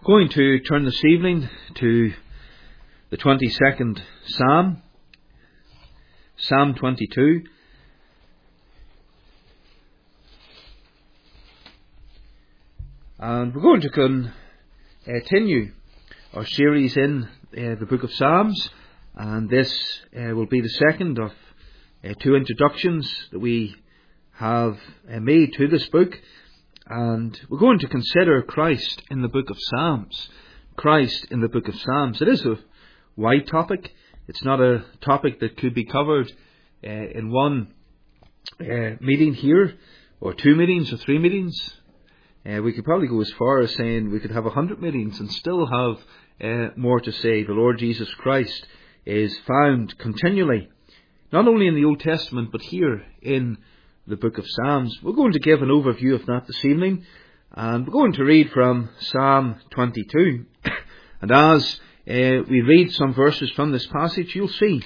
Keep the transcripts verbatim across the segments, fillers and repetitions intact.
Going to turn this evening to the twenty-second Psalm, Psalm twenty-two. And we're going to continue our series in uh, the book of Psalms, and this uh, will be the second of uh, two introductions that we have uh, made to this book. And we're going to consider Christ in the book of Psalms. Christ in the book of Psalms. It is a wide topic. It's not a topic that could be covered uh, in one uh, meeting here, or two meetings, or three meetings. Uh, we could probably go as far as saying we could have a hundred meetings and still have uh, more to say. The Lord Jesus Christ is found continually, not only in the Old Testament, but here in the book of Psalms. We're going to give an overview of that this evening, and we're going to read from Psalm twenty-two. And as uh, we read some verses from this passage, you'll see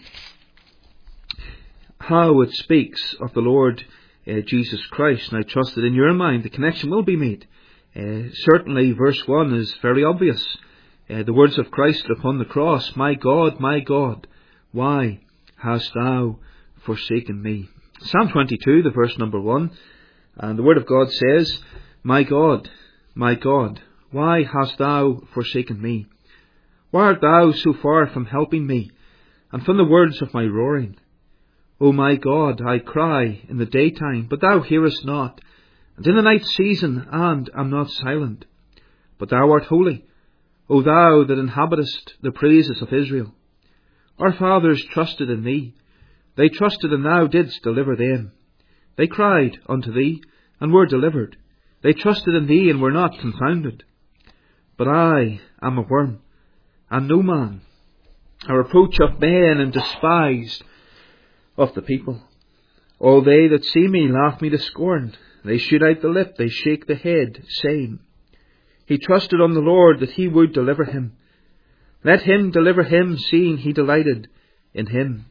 how it speaks of the Lord uh, Jesus Christ. And I trust that in your mind the connection will be made. Uh, certainly verse one is very obvious. Uh, the words of Christ upon the cross, "My God, my God, why hast thou forsaken me?" Psalm twenty-two, the verse number one, and the word of God says, "My God, my God, why hast thou forsaken me? Why art thou so far from helping me, and from the words of my roaring? O my God, I cry in the daytime, but thou hearest not, and in the night season, and am not silent. But thou art holy, O thou that inhabitest the praises of Israel. Our fathers trusted in thee. They trusted, and thou didst deliver them. They cried unto thee, and were delivered. They trusted in thee, and were not confounded. But I am a worm, and no man, a reproach of men, and despised of the people. All they that see me laugh me to scorn. They shoot out the lip, they shake the head, saying, He trusted on the Lord, that he would deliver him. Let him deliver him, seeing he delighted in him.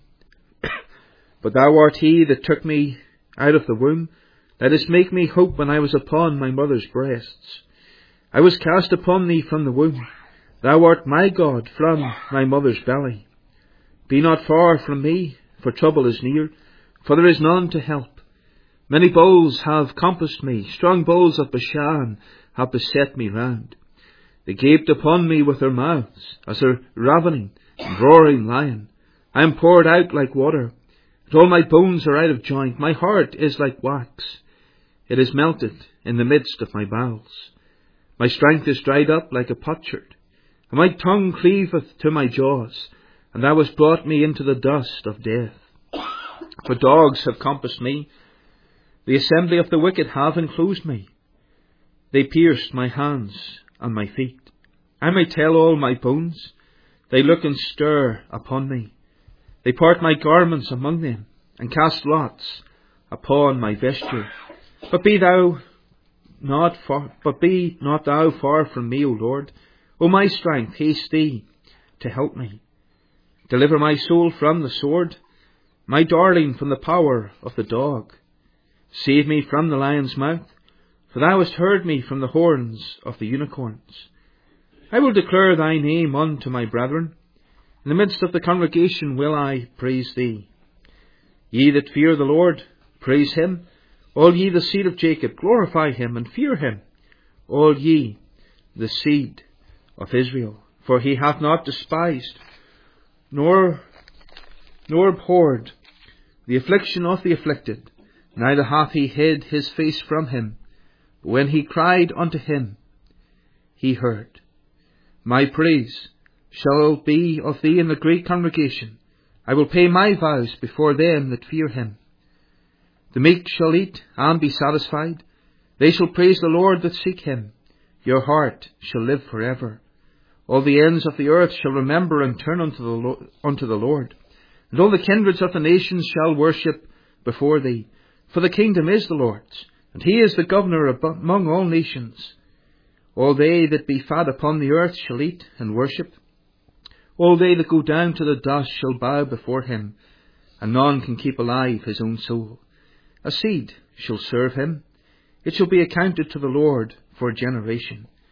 But thou art he that took me out of the womb. Let us make me hope when I was upon my mother's breasts. I was cast upon thee from the womb. Thou art my God from my mother's belly. Be not far from me, for trouble is near, for there is none to help. Many bulls have compassed me, strong bulls of Bashan have beset me round. They gaped upon me with their mouths, as a ravening and roaring lion. I am poured out like water, and all my bones are out of joint. My heart is like wax. It is melted in the midst of my bowels. My strength is dried up like a potsherd, and my tongue cleaveth to my jaws, and thou hast brought me into the dust of death. For dogs have compassed me, the assembly of the wicked have enclosed me. They pierced my hands and my feet. I may tell all my bones. They look and stir upon me. They part my garments among them, and cast lots upon my vesture. But be thou not far, but be not thou far from me, O Lord. O my strength, haste thee to help me. Deliver my soul from the sword, my darling from the power of the dog. Save me from the lion's mouth, for thou hast heard me from the horns of the unicorns. I will declare thy name unto my brethren. In the midst of the congregation will I praise thee. Ye that fear the Lord, praise him. All ye the seed of Jacob, glorify him and fear him. All ye the seed of Israel. For he hath not despised, nor, nor abhorred the affliction of the afflicted, neither hath he hid his face from him. But when he cried unto him, he heard. My praise shall be of thee in the great congregation. I will pay my vows before them that fear him. The meek shall eat and be satisfied. They shall praise the Lord that seek him. Your heart shall live forever. All the ends of the earth shall remember and turn unto the, Lo- unto the Lord. And all the kindreds of the nations shall worship before thee. For the kingdom is the Lord's, and he is the governor among all nations. All they that be fat upon the earth shall eat and worship. All they that go down to the dust shall bow before him, and none can keep alive his own soul. A seed shall serve him. It shall be accounted to the Lord for a generation.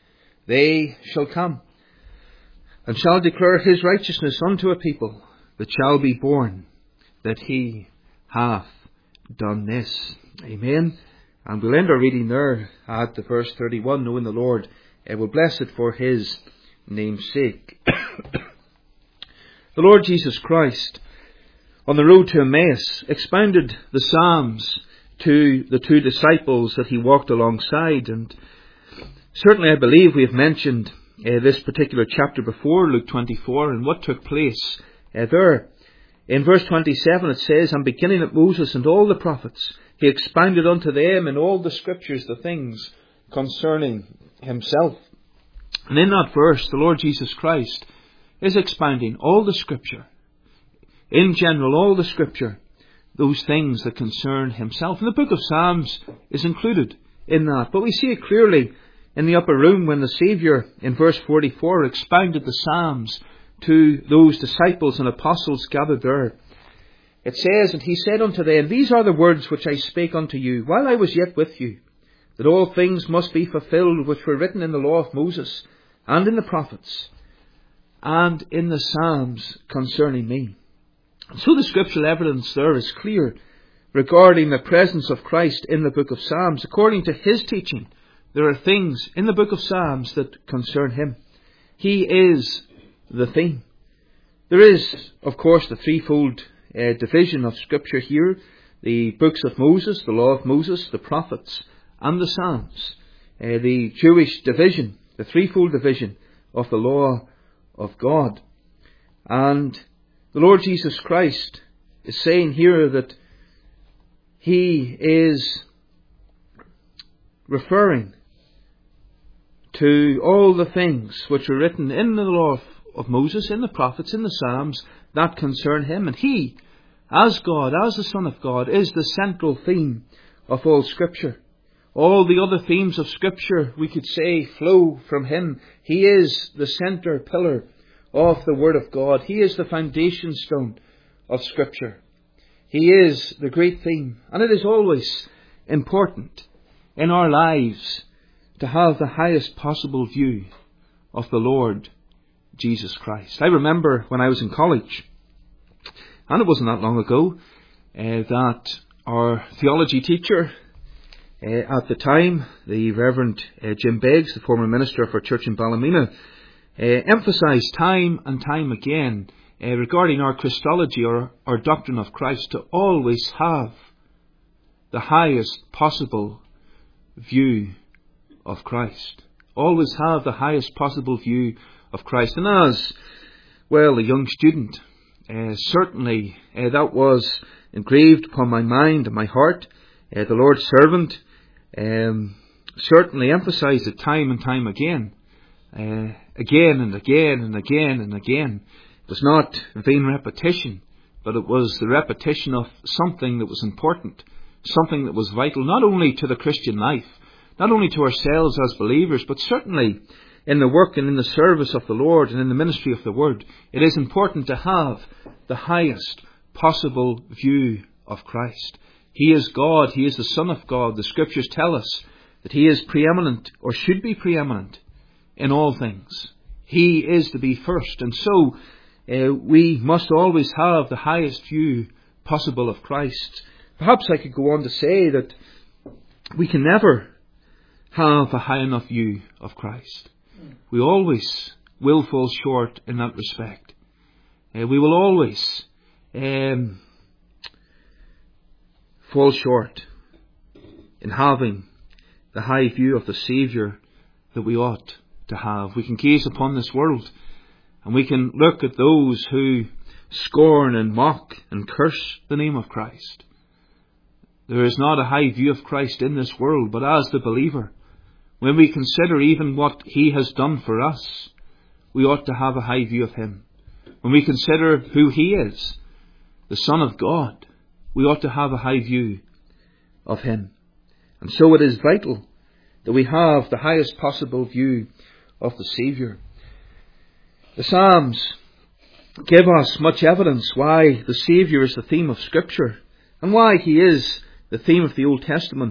they shall come, and shall declare his righteousness unto a people that shall be born, that he hath done this. Amen. And we'll end our reading there at the verse thirty-one, knowing the Lord uh, will bless it for his name's sake. The Lord Jesus Christ, on the road to Emmaus, expounded the Psalms to the two disciples that he walked alongside. And certainly I believe we have mentioned uh, this particular chapter before, Luke twenty-four, and what took place uh, there. In verse twenty-seven it says, "And beginning at Moses and all the prophets, he expounded unto them in all the scriptures the things concerning himself." And in that verse, the Lord Jesus Christ is expounding all the scripture. In general, all the scripture, those things that concern himself. And the book of Psalms is included in that. But we see it clearly in the upper room when the Saviour, in verse forty-four, expounded the Psalms to those disciples and apostles gathered there. It says, "And he said unto them, These are the words which I spake unto you, while I was yet with you, that all things must be fulfilled which were written in the law of Moses, and in the prophets, and in the Psalms concerning me." And so the scriptural evidence there is clear regarding the presence of Christ in the book of Psalms. According to his teaching, there are things in the book of Psalms that concern him. He is the theme. There is, of course, the threefold uh, division of Scripture here. The books of Moses, the law of Moses, the prophets, and the Psalms. Uh, the Jewish division, the threefold division of the law of God. And the Lord Jesus Christ is saying here that he is referring to all the things which are written in the law of, of Moses, in the prophets, in the Psalms, that concern him. And he, as God, as the Son of God, is the central theme of all Scripture. All the other themes of Scripture, we could say, flow from him. He is the centre pillar of the Word of God. He is the foundation stone of Scripture. He is the great theme. And it is always important in our lives to have the highest possible view of the Lord Jesus Christ. I remember when I was in college, and it wasn't that long ago, uh, that our theology teacher uh, at the time, the Reverend uh, Jim Beggs, the former minister of our church in Ballymena, uh, emphasised time and time again uh, regarding our Christology, or our doctrine of Christ, to always have the highest possible view of Christ. Always have the highest possible view of Christ. And as, well, a young student, uh, certainly uh, that was engraved upon my mind and my heart. Uh, the Lord's servant um, certainly emphasised it time and time again. Uh, again and again and again and again. It was not vain repetition, but it was the repetition of something that was important, something that was vital, not only to the Christian life, not only to ourselves as believers, but certainly in the work and in the service of the Lord and in the ministry of the Word. It is important to have the highest possible view of Christ. He is God. He is the Son of God. The Scriptures tell us that He is preeminent, or should be preeminent, in all things. He is to be first. And so uh, we must always have the highest view possible of Christ. Perhaps I could go on to say that we can never have a high enough view of Christ. We always will fall short in that respect. Uh, we will always um, fall short in having the high view of the Saviour that we ought to have. We can gaze upon this world, and we can look at those who scorn and mock and curse the name of Christ. There is not a high view of Christ in this world, but as the believer, when we consider even what He has done for us, we ought to have a high view of Him. When we consider who He is, the Son of God, we ought to have a high view of Him. And so it is vital that we have the highest possible view of the Saviour. The Psalms give us much evidence why the Saviour is the theme of Scripture, and why He is the theme of the Old Testament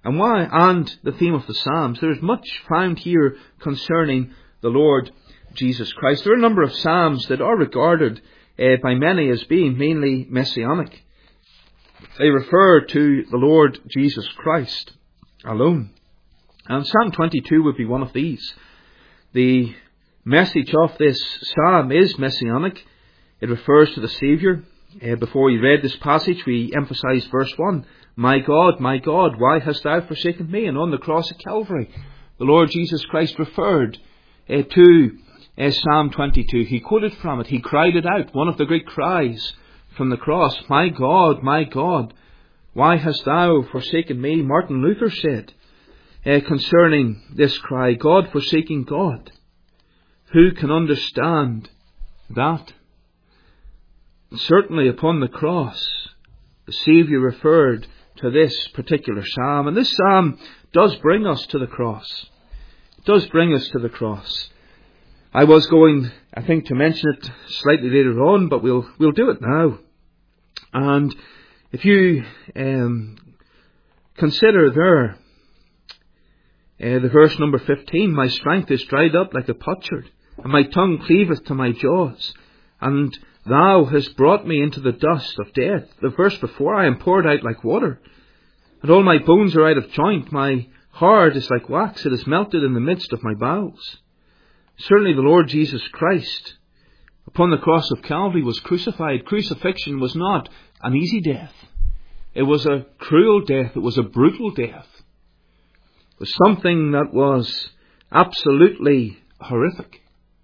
And why? And the theme of the Psalms. There is much found here concerning the Lord Jesus Christ. There are a number of Psalms that are regarded uh, by many as being mainly messianic. They refer to the Lord Jesus Christ alone. And Psalm twenty-two would be one of these. The message of this psalm is messianic. It refers to the Saviour. Uh, before we read this passage, we emphasised verse one. My God, my God, why hast thou forsaken me? And on the cross of Calvary, the Lord Jesus Christ referred uh, to uh, Psalm twenty-two. He quoted from it. He cried it out. One of the great cries from the cross. My God, my God, why hast thou forsaken me? Martin Luther said uh, concerning this cry, God forsaking God. Who can understand that? Certainly upon the cross, the Saviour referred to this particular psalm. And this psalm does bring us to the cross. It does bring us to the cross. I was going, I think, to mention it slightly later on, but we'll we'll do it now. And if you um, consider there, uh, the verse number fifteen, my strength is dried up like a potsherd, and my tongue cleaveth to my jaws, and thou hast brought me into the dust of death. The verse before, I am poured out like water, and all my bones are out of joint. My heart is like wax, it is melted in the midst of my bowels. Certainly the Lord Jesus Christ, upon the cross of Calvary, was crucified. Crucifixion was not an easy death. It was a cruel death. It was a brutal death. It was something that was absolutely horrific.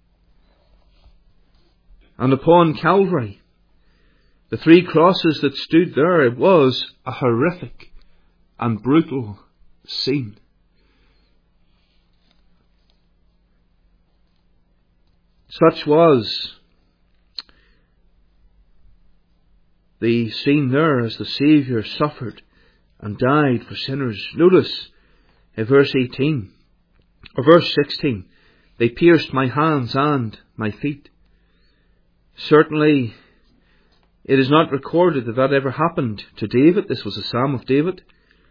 And upon Calvary, the three crosses that stood there, it was a horrific and brutal scene. Such was the scene there as the Saviour suffered and died for sinners. Notice in verse eighteen, or verse sixteen, they pierced my hands and my feet. Certainly, it is not recorded that that ever happened to David. This was a psalm of David.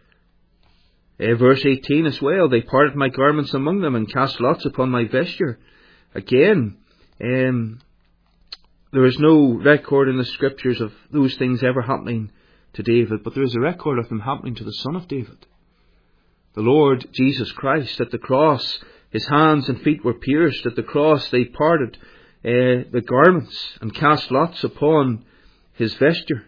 Uh, verse eighteen as well, they parted my garments among them and cast lots upon my vesture. Again, um, there is no record in the Scriptures of those things ever happening to David, but there is a record of them happening to the Son of David, the Lord Jesus Christ. At the cross, his hands and feet were pierced. At the cross, they parted Uh, the garments and cast lots upon his vesture.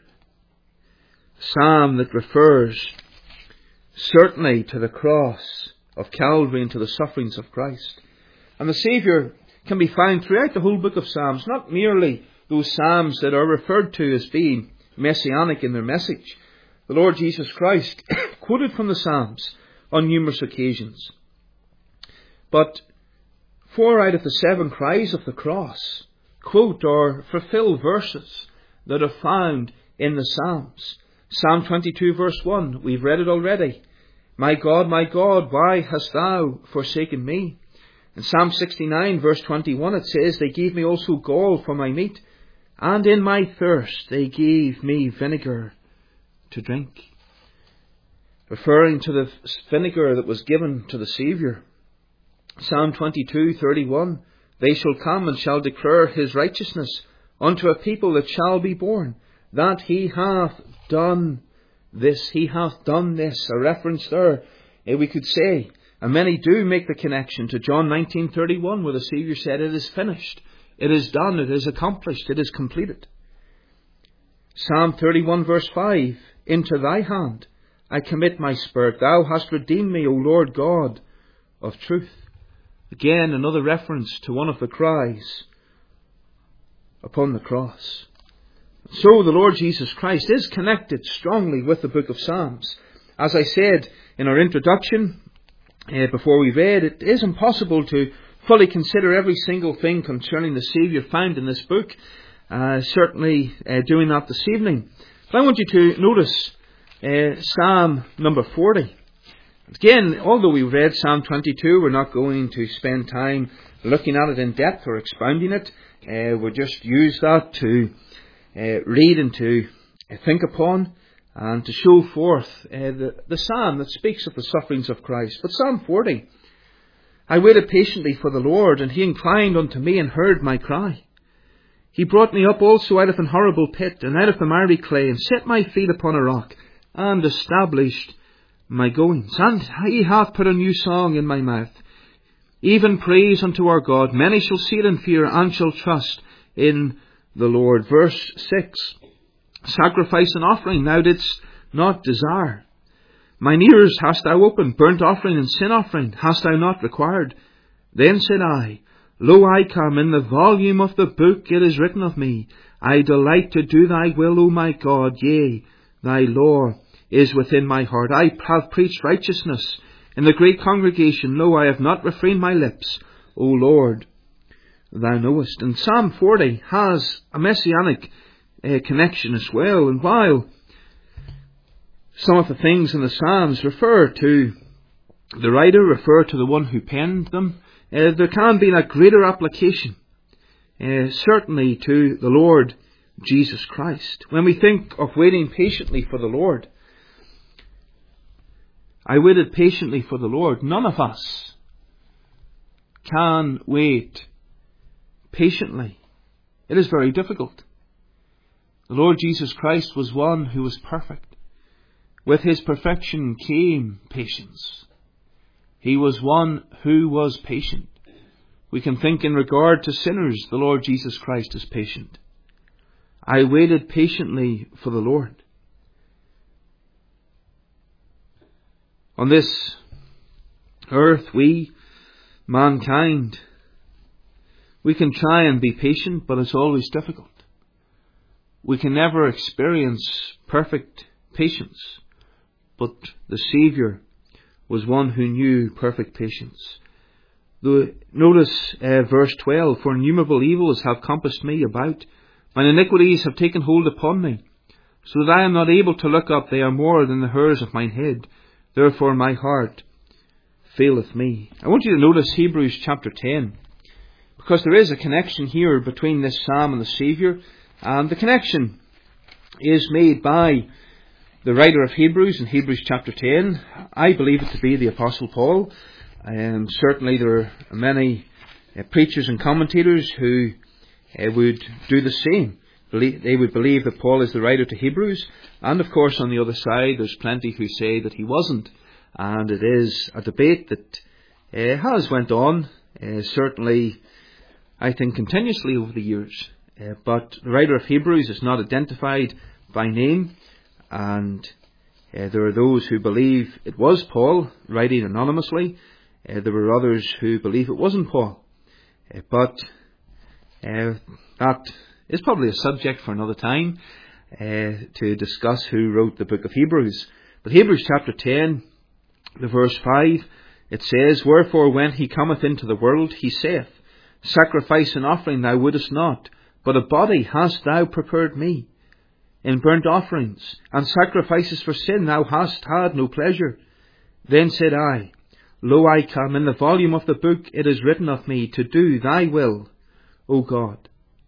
Psalm that refers certainly to the cross of Calvary and to the sufferings of Christ. And the Saviour can be found throughout the whole book of Psalms, not merely those Psalms that are referred to as being messianic in their message. The Lord Jesus Christ quoted from the Psalms on numerous occasions. But four out of the seven cries of the cross quote or fulfill verses that are found in the Psalms. Psalm twenty-two verse one, we've read it already. My God, my God, why hast thou forsaken me? In Psalm sixty-nine verse twenty-one it says, they gave me also gall for my meat, and in my thirst they gave me vinegar to drink. Referring to the vinegar that was given to the Saviour. Psalm twenty-two thirty-one, they shall come and shall declare his righteousness unto a people that shall be born, that he hath done this, he hath done this. A reference there, eh, we could say, and many do make the connection to John nineteen thirty-one, where the Saviour said, it is finished, it is done, it is accomplished, it is completed. Psalm thirty-one verse five, into thy hand I commit my spirit, thou hast redeemed me, O Lord God of truth. Again, another reference to one of the cries upon the cross. So the Lord Jesus Christ is connected strongly with the book of Psalms. As I said in our introduction, uh, before we read, it is impossible to fully consider every single thing concerning the Saviour found in this book. Uh, certainly uh, doing that this evening. But I want you to notice uh, Psalm number forty. Again, although we read Psalm twenty-two, we're not going to spend time looking at it in depth or expounding it. Uh, we'll just use that to uh, read and to uh, think upon. and to show forth uh, the, the psalm that speaks of the sufferings of Christ. But Psalm forty, I waited patiently for the Lord, and he inclined unto me and heard my cry. He brought me up also out of an horrible pit, and out of the miry clay, and set my feet upon a rock, and established my goings. And he hath put a new song in my mouth, even praise unto our God. Many shall see it and fear, and shall trust in the Lord. Verse six, sacrifice and offering thou didst not desire. Mine ears hast thou opened, burnt offering and sin offering hast thou not required. Then said I, Lo, I come, in the volume of the book it is written of me, I delight to do thy will, O my God, yea, thy law is within my heart. I have preached righteousness in the great congregation. Lo, I have not refrained my lips, O Lord, thou knowest. And Psalm forty has a messianic uh, connection as well. And while some of the things in the Psalms refer to the writer, refer to the one who penned them, uh, there can be a greater application, uh, certainly to the Lord Jesus Christ. When we think of waiting patiently for the Lord, I waited patiently for the Lord. None of us can wait patiently. It is very difficult. The Lord Jesus Christ was one who was perfect. With his perfection came patience. He was one who was patient. We can think in regard to sinners, the Lord Jesus Christ is patient. I waited patiently for the Lord. On this earth, we, mankind, we can try and be patient, but it's always difficult. We can never experience perfect patience, but the Saviour was one who knew perfect patience. The, notice uh, verse twelve, for innumerable evils have compassed me about, mine iniquities have taken hold upon me, so that I am not able to look up. They are more than the hairs of mine head. Therefore my heart faileth me. I want you to notice Hebrews chapter ten, because there is a connection here between this psalm and the Saviour, and the connection is made by the writer of Hebrews in Hebrews chapter ten. I believe it to be the Apostle Paul, and certainly there are many uh, preachers and commentators who uh, would do the same. They would believe that Paul is the writer to Hebrews, and of course on the other side there's plenty who say that he wasn't, and it is a debate that uh, has went on, uh, certainly I think continuously over the years, uh, but the writer of Hebrews is not identified by name, and uh, there are those who believe it was Paul writing anonymously. Uh, there were others who believe it wasn't Paul, uh, but uh, that is probably a subject for another time uh, to discuss who wrote the book of Hebrews. But Hebrews chapter ten, the verse five, it says, Wherefore when he cometh into the world, he saith, Sacrifice and offering thou wouldest not, but a body hast thou prepared me. In burnt offerings and sacrifices for sin thou hast had no pleasure. Then said I, Lo, I come, in the volume of the book it is written of me, to do thy will, O God.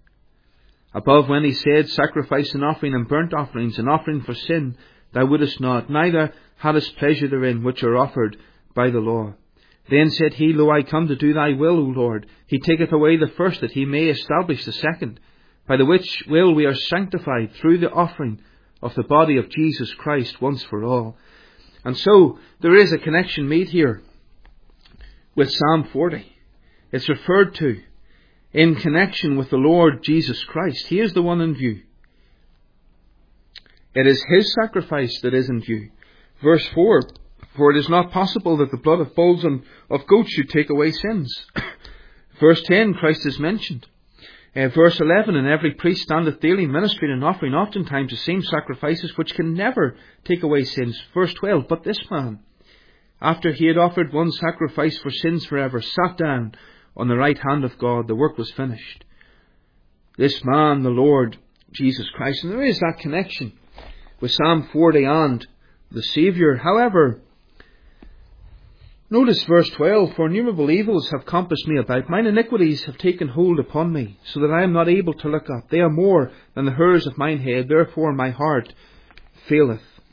Above when he said, Sacrifice and offering and burnt offerings and offering for sin thou wouldest not, neither hadst pleasure therein, which are offered by the law. Then said he, Lo, I come to do thy will, O Lord. He taketh away the first, that he may establish the second, by the which will we are sanctified through the offering of the body of Jesus Christ once for all. And so there is a connection made here with Psalm forty. It's referred to in connection with the Lord Jesus Christ. He is the one in view. It is his sacrifice that is in view. Verse four, For it is not possible that the blood of bulls and of goats should take away sins. Verse ten, Christ is mentioned. Uh, verse eleven, And every priest standeth daily ministering and offering oftentimes the same sacrifices which can never take away sins. Verse twelve, But this man, after he had offered one sacrifice for sins forever, sat down on the right hand of God. The work was finished. This man, the Lord Jesus Christ. And there is that connection with Psalm forty and the Saviour. However, notice verse twelve, For innumerable evils have compassed me about. Mine iniquities have taken hold upon me, so that I am not able to look up. They are more than the hairs of mine head. Therefore my heart faileth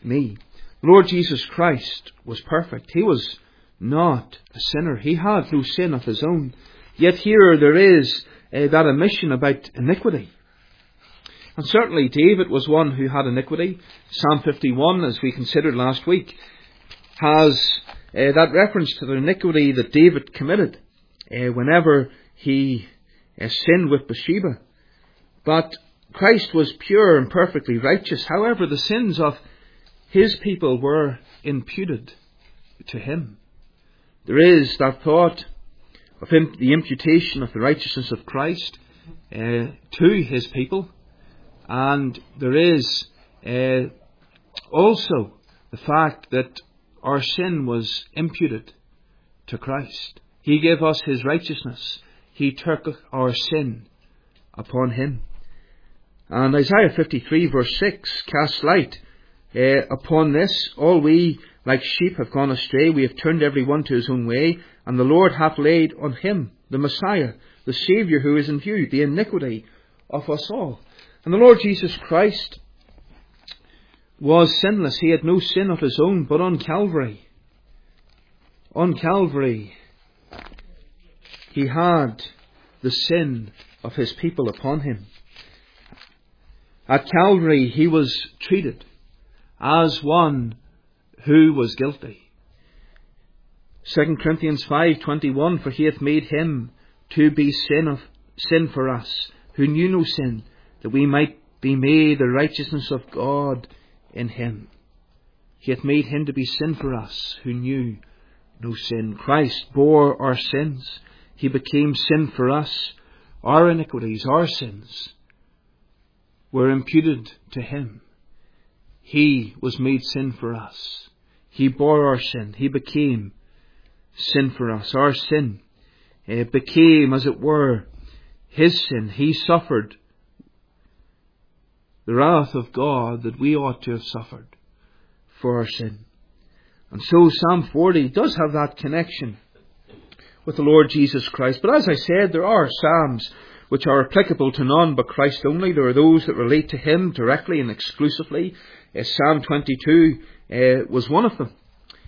me. The Lord Jesus Christ was perfect. He was not a sinner. He had no sin of his own. Yet here there is uh, that omission about iniquity. And certainly David was one who had iniquity. Psalm fifty-one, as we considered last week, has uh, that reference to the iniquity that David committed uh, whenever he uh, sinned with Bathsheba. But Christ was pure and perfectly righteous. However, the sins of his people were imputed to him. There is that thought of him, the imputation of the righteousness of Christ uh, to his people. And there is uh, also the fact that our sin was imputed to Christ. He gave us his righteousness. He took our sin upon him. And Isaiah fifty-three verse six casts light uh, upon this. All we like sheep have gone astray. We have turned every one to his own way. And the Lord hath laid on him, the Messiah, the Saviour who is in view, the iniquity of us all. And the Lord Jesus Christ was sinless. He had no sin of his own, but on Calvary, on Calvary, he had the sin of his people upon him. At Calvary, he was treated as one who was guilty. Second Corinthians five twenty-one, for he hath made him to be sin of sin for us, who knew no sin, that we might be made the righteousness of God in him. He hath made him to be sin for us, who knew no sin. Christ bore our sins. He became sin for us. Our iniquities, our sins, were imputed to him. He was made sin for us. He bore our sin. He became sin for us. Our sin uh, became, as it were, his sin. He suffered the wrath of God that we ought to have suffered for our sin. And so Psalm forty does have that connection with the Lord Jesus Christ. But as I said, there are Psalms which are applicable to none but Christ only. There are those that relate to him directly and exclusively. Uh, Psalm twenty-two uh, was one of them.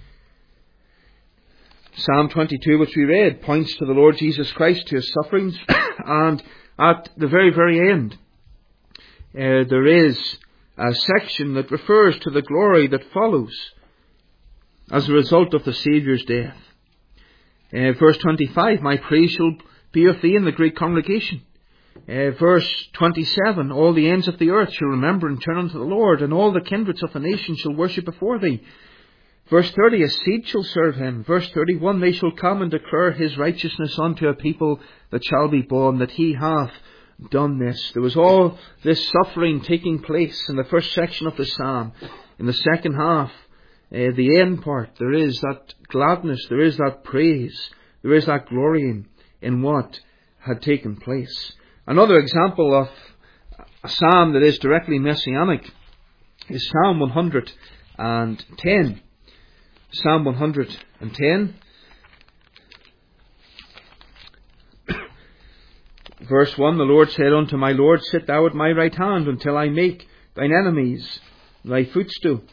Psalm twenty-two, which we read, points to the Lord Jesus Christ, to his sufferings, and at the very, very end, uh, there is a section that refers to the glory that follows as a result of the Saviour's death. Uh, verse twenty-five, my praise shall be of thee in the great congregation. Uh, verse twenty-seven, all the ends of the earth shall remember and turn unto the Lord, and all the kindreds of the nations shall worship before thee. Verse thirty, a seed shall serve him. Verse thirty-one, they shall come and declare his righteousness unto a people that shall be born, that he hath done this. There was all this suffering taking place in the first section of the psalm. In the second half, uh, the end part, there is that gladness, there is that praise, there is that glorying in what had taken place. Another example of a psalm that is directly messianic is Psalm one hundred ten. Psalm one hundred ten. Verse one, the Lord said unto my Lord, sit thou at my right hand until I make thine enemies thy footstool.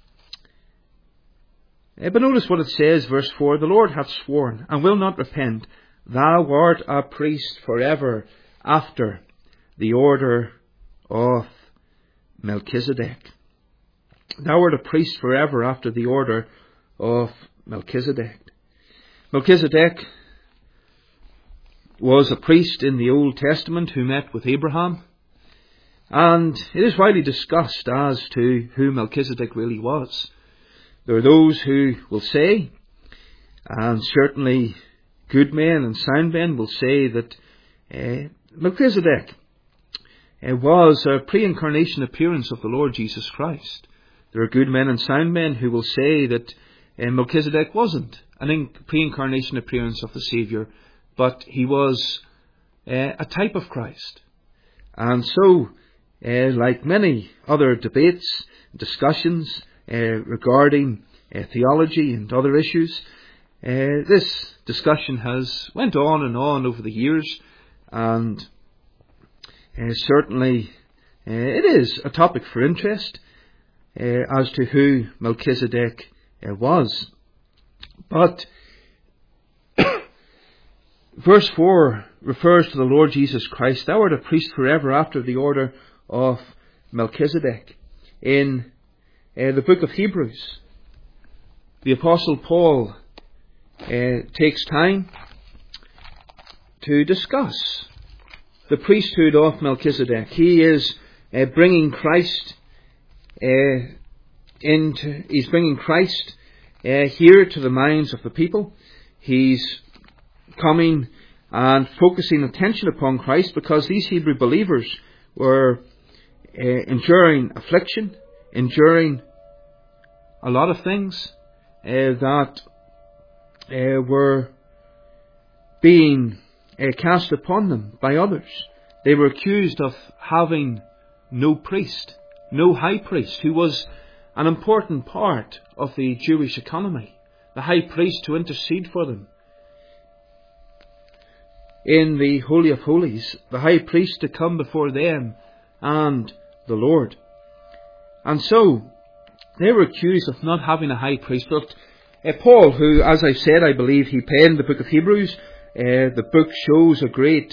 Uh, but notice what it says, verse four, the Lord hath sworn and will not repent, thou art a priest forever after the order of Melchizedek. Thou art a priest forever after the order of Melchizedek. Melchizedek was a priest in the Old Testament who met with Abraham, and it is widely discussed as to who Melchizedek really was. There are those who will say, and certainly good men and sound men will say, that uh, Melchizedek uh, was a pre-incarnation appearance of the Lord Jesus Christ. There are good men and sound men who will say that uh, Melchizedek wasn't an in- pre-incarnation appearance of the Saviour, but he was uh, a type of Christ. And so, uh, like many other debates, discussions uh, regarding uh, theology and other issues, uh, this discussion has went on and on over the years, and uh, certainly uh, it is a topic for interest. uh, as to who Melchizedek uh, was. But verse four refers to the Lord Jesus Christ. Thou art a priest forever after the order of Melchizedek. In uh, the book of Hebrews, the Apostle Paul uh, takes time to discuss the priesthood of Melchizedek. He is uh, bringing Christ uh, into. He's bringing Christ uh, here to the minds of the people. He's coming and focusing attention upon Christ, because these Hebrew believers were uh, enduring affliction, enduring a lot of things uh, that uh, were being uh, cast upon them by others. They were accused of having no priest, no high priest, who was an important part of the Jewish economy, the high priest to intercede for them. In the Holy of Holies, the high priest to come before them and the Lord. And so, they were accused of not having a high priest. But uh, Paul, who, as I said, I believe he penned the book of Hebrews, uh, the book shows a great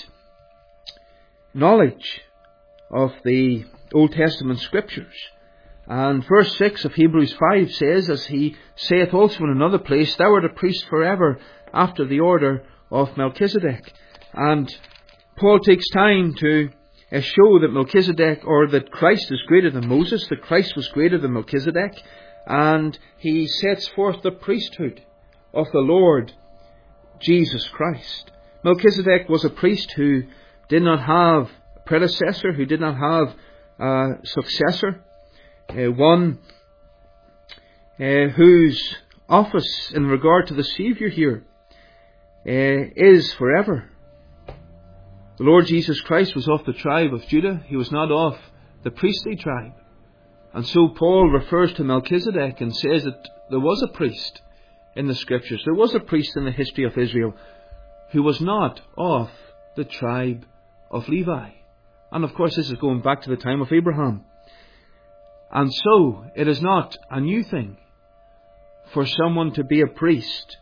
knowledge of the Old Testament Scriptures. And verse six of Hebrews five says, as he saith also in another place, Thou art a priest forever after the order of Melchizedek. And Paul takes time to uh, show that Melchizedek, or that Christ is greater than Moses, that Christ was greater than Melchizedek, and he sets forth the priesthood of the Lord Jesus Christ. Melchizedek was a priest who did not have a predecessor, who did not have a successor, uh, one uh, whose office in regard to the Saviour here uh, is forever. The Lord Jesus Christ was of the tribe of Judah. He was not of the priestly tribe. And so Paul refers to Melchizedek and says that there was a priest in the Scriptures. There was a priest in the history of Israel who was not of the tribe of Levi. And of course this is going back to the time of Abraham. And so it is not a new thing for someone to be a priest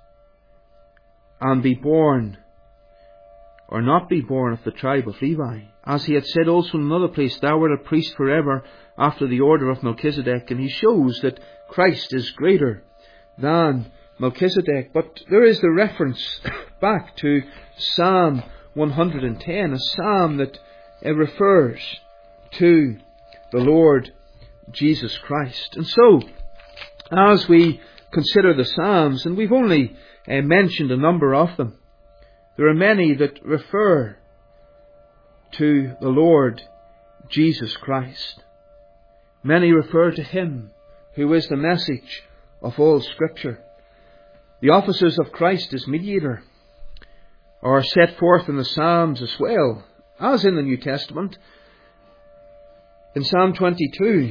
and be born or not be born of the tribe of Levi. As he had said also in another place, Thou art a priest forever after the order of Melchizedek. And he shows that Christ is greater than Melchizedek. But there is the reference back to Psalm one hundred ten, a psalm that uh, refers to the Lord Jesus Christ. And so, as we consider the Psalms, and we've only uh, mentioned a number of them, there are many that refer to the Lord Jesus Christ. Many refer to Him who is the message of all Scripture. The offices of Christ as mediator are set forth in the Psalms as well as in the New Testament. In Psalm twenty-two,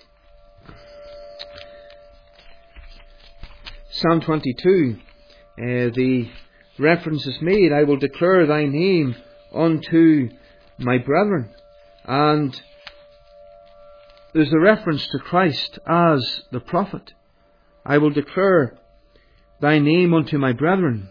Psalm twenty-two, uh, the reference is made, I will declare thy name unto my brethren. And there's a reference to Christ as the prophet. I will declare thy name unto my brethren.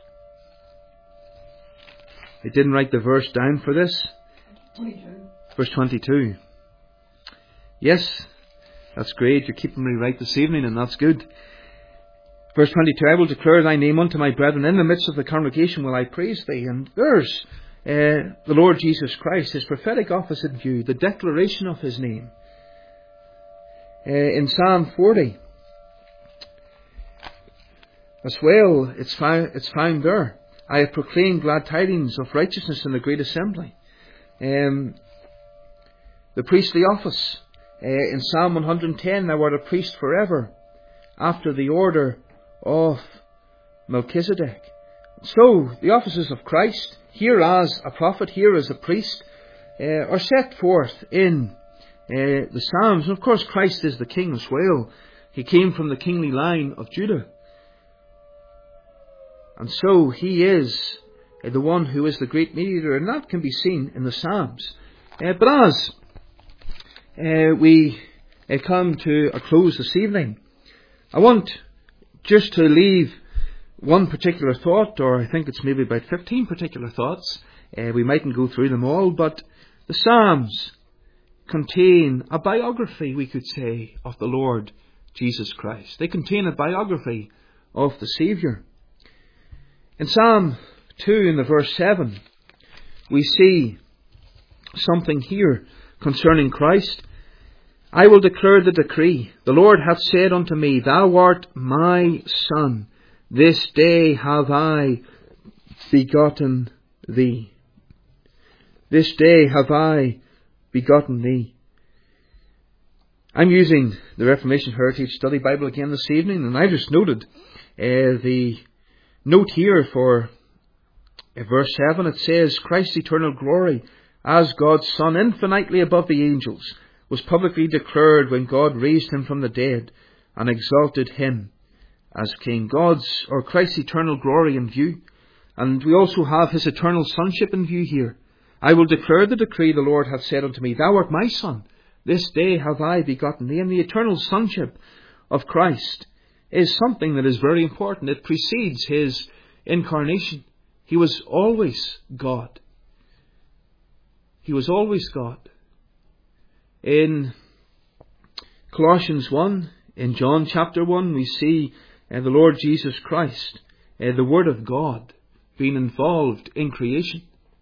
I didn't write the verse down for this. twenty-two. Verse twenty-two. Yes, that's great. You're keeping me right this evening, and that's good. Verse twenty-two, I will declare thy name unto my brethren. In the midst of the congregation will I praise thee. And there's uh, the Lord Jesus Christ, His prophetic office in view, the declaration of His name. Uh, in Psalm forty, as well, it's found, it's found there. I have proclaimed glad tidings of righteousness in the great assembly. Um, the priestly office. Uh, in Psalm one hundred ten, thou art a priest forever after the order of Melchizedek. So, the offices of Christ, here as a prophet, here as a priest, uh, are set forth in uh, the Psalms. And of course, Christ is the King as well. He came from the kingly line of Judah. And so, He is uh, the one who is the great mediator, and that can be seen in the Psalms. Uh, but as uh, we uh, come to a close this evening, I want just to leave one particular thought, or I think it's maybe about fifteen particular thoughts. Uh, we mightn't go through them all, but the Psalms contain a biography, we could say, of the Lord Jesus Christ. They contain a biography of the Saviour. In Psalm two, in the verse seven, we see something here concerning Christ. I will declare the decree. The Lord hath said unto me, Thou art my Son. This day have I begotten thee. This day have I begotten thee. I'm using the Reformation Heritage Study Bible again this evening, and I just noted uh, the note here for uh, verse seven. It says, Christ's eternal glory as God's Son, infinitely above the angels, was publicly declared when God raised him from the dead and exalted him as King. God's or Christ's eternal glory in view. And we also have his eternal sonship in view here. I will declare the decree, the Lord hath said unto me, Thou art my Son. This day have I begotten thee. And the eternal sonship of Christ is something that is very important. It precedes his incarnation. He was always God. He was always God. In Colossians one, in John chapter one, we see uh, the Lord Jesus Christ, uh, the Word of God, being involved in creation.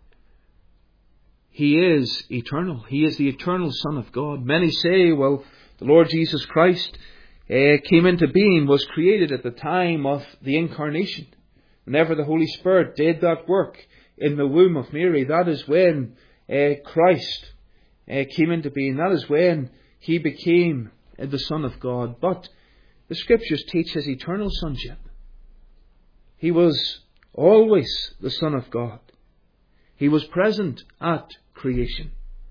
He is eternal. He is the eternal Son of God. Many say, well, the Lord Jesus Christ uh, came into being, was created at the time of the incarnation. Whenever the Holy Spirit did that work in the womb of Mary, that is when uh, Christ uh, came into being. That is when he became uh, the Son of God. But the Scriptures teach his eternal sonship. He was always the Son of God. He was present at creation.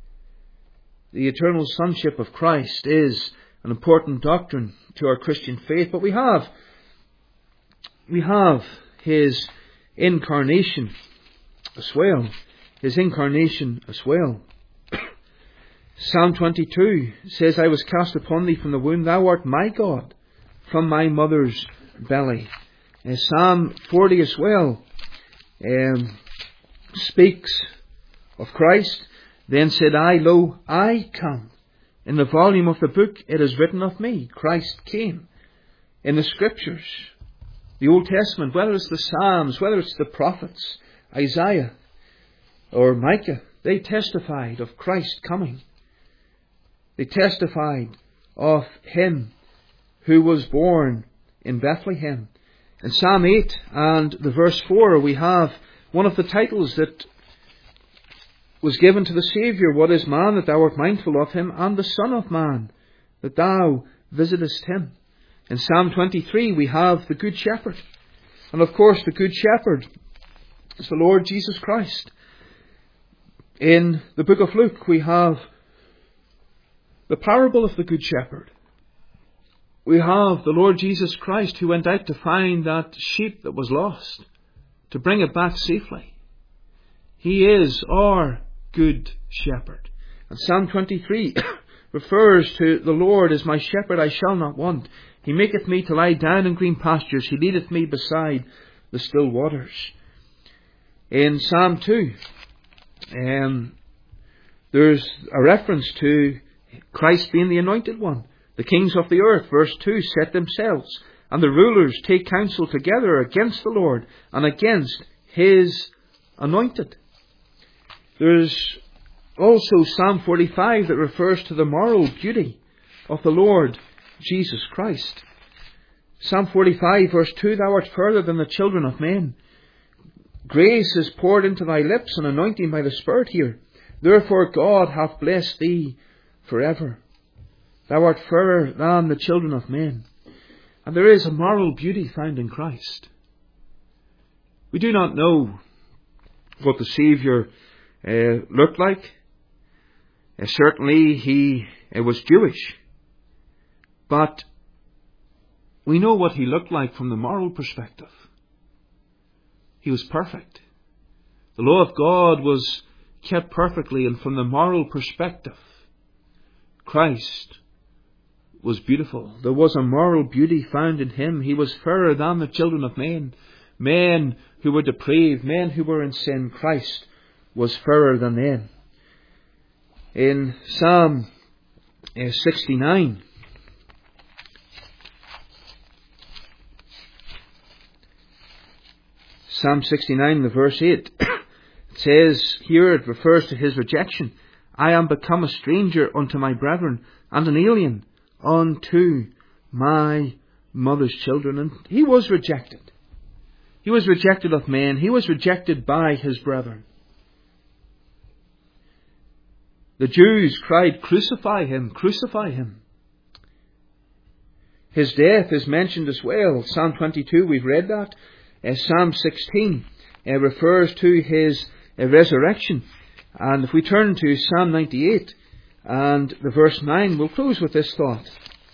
The eternal sonship of Christ is an important doctrine to our Christian faith, but we have we have his incarnation as well. His incarnation as well. Psalm twenty-two says, I was cast upon thee from the womb, thou art my God, from my mother's belly. And Psalm forty as well um, speaks of Christ. Then said I, Lo, I come. In the volume of the book it is written of me. Christ came. In the Scriptures, the Old Testament, whether it's the Psalms, whether it's the prophets, Isaiah or Micah, they testified of Christ coming. They testified of him who was born in Bethlehem. In Psalm eight and the verse four, we have one of the titles that was given to the Saviour. What is man, that thou art mindful of him, and the Son of Man, that thou visitest him? In Psalm twenty-three, we have the Good Shepherd. And of course, the Good Shepherd is the Lord Jesus Christ. In the book of Luke, we have the parable of the Good Shepherd. We have the Lord Jesus Christ who went out to find that sheep that was lost, to bring it back safely. He is our Good Shepherd. And Psalm twenty-three refers to the Lord as my shepherd, I shall not want. He maketh me to lie down in green pastures. He leadeth me beside the still waters. In Psalm two, um, there's a reference to Christ being the anointed one. The kings of the earth, verse two, set themselves, and the rulers take counsel together against the Lord and against his anointed. There's also Psalm forty-five that refers to the moral beauty of the Lord Jesus Christ. Psalm forty-five verse two, thou art further than the children of men. Grace is poured into thy lips, and anointing by the Spirit here. Therefore God hath blessed thee forever. Thou art further than the children of men. And there is a moral beauty found in Christ. We do not know what the Saviour uh, looked like. Uh, certainly he uh, was Jewish. But we know what he looked like from the moral perspective. He was perfect. The law of God was kept perfectly, and from the moral perspective, Christ was beautiful. There was a moral beauty found in him. He was fairer than the children of men. Men who were depraved, men who were in sin, Christ was fairer than them. In Psalm uh, sixty-nine, Psalm sixty-nine, the verse eight, it says, here it refers to his rejection. I am become a stranger unto my brethren, and an alien unto my mother's children. And he was rejected. He was rejected of men. He was rejected by his brethren. The Jews cried, crucify him, crucify him. His death is mentioned as well. Psalm twenty-two, we've read that. Uh, Psalm sixteen uh, refers to his uh, resurrection. And if we turn to Psalm ninety-eight and the verse nine, we'll close with this thought.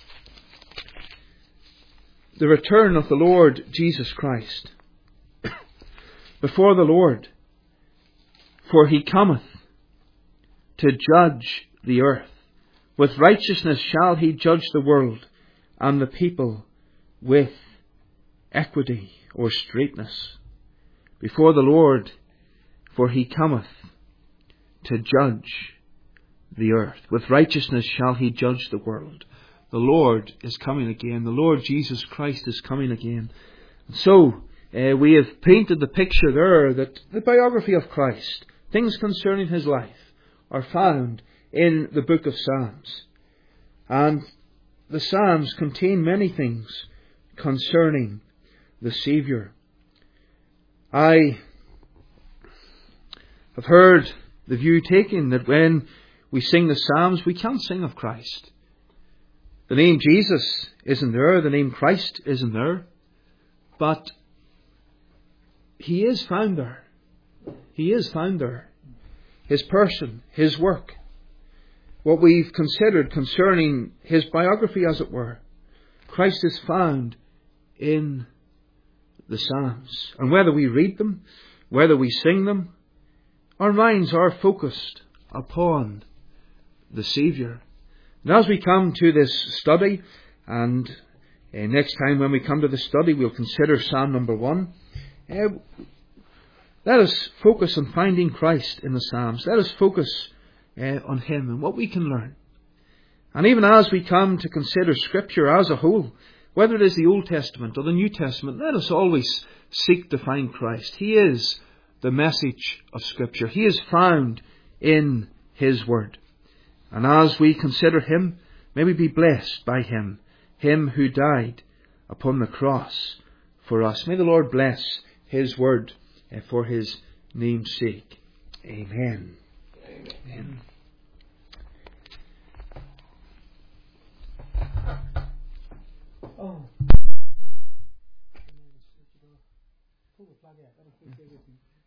The return of the Lord Jesus Christ. Before the Lord, for he cometh to judge the earth. With righteousness shall he judge the world, and the people with equity or straightness. Before the Lord, for he cometh to judge the earth. With righteousness shall he judge the world. The Lord is coming again. The Lord Jesus Christ is coming again. And so, uh, we have painted the picture there that the biography of Christ, things concerning his life, are found in the book of Psalms. And the Psalms contain many things concerning the Saviour. I have heard the view taken that when we sing the Psalms, we can't sing of Christ. The name Jesus isn't there, the name Christ isn't there, but he is found there. He is found there. His person, his work, what we've considered concerning his biography, as it were, Christ is found in the Psalms. And whether we read them, whether we sing them, our minds are focused upon the Saviour. And as we come to this study, and uh, next time when we come to the study, we'll consider Psalm number one. Uh, let us focus on finding Christ in the Psalms. Let us focus uh, on him and what we can learn. And even as we come to consider Scripture as a whole, whether it is the Old Testament or the New Testament, let us always seek to find Christ. He is the message of Scripture. He is found in his Word. And as we consider him, may we be blessed by him, him who died upon the cross for us. May the Lord bless his Word for his name's sake. Amen. Amen. Oh.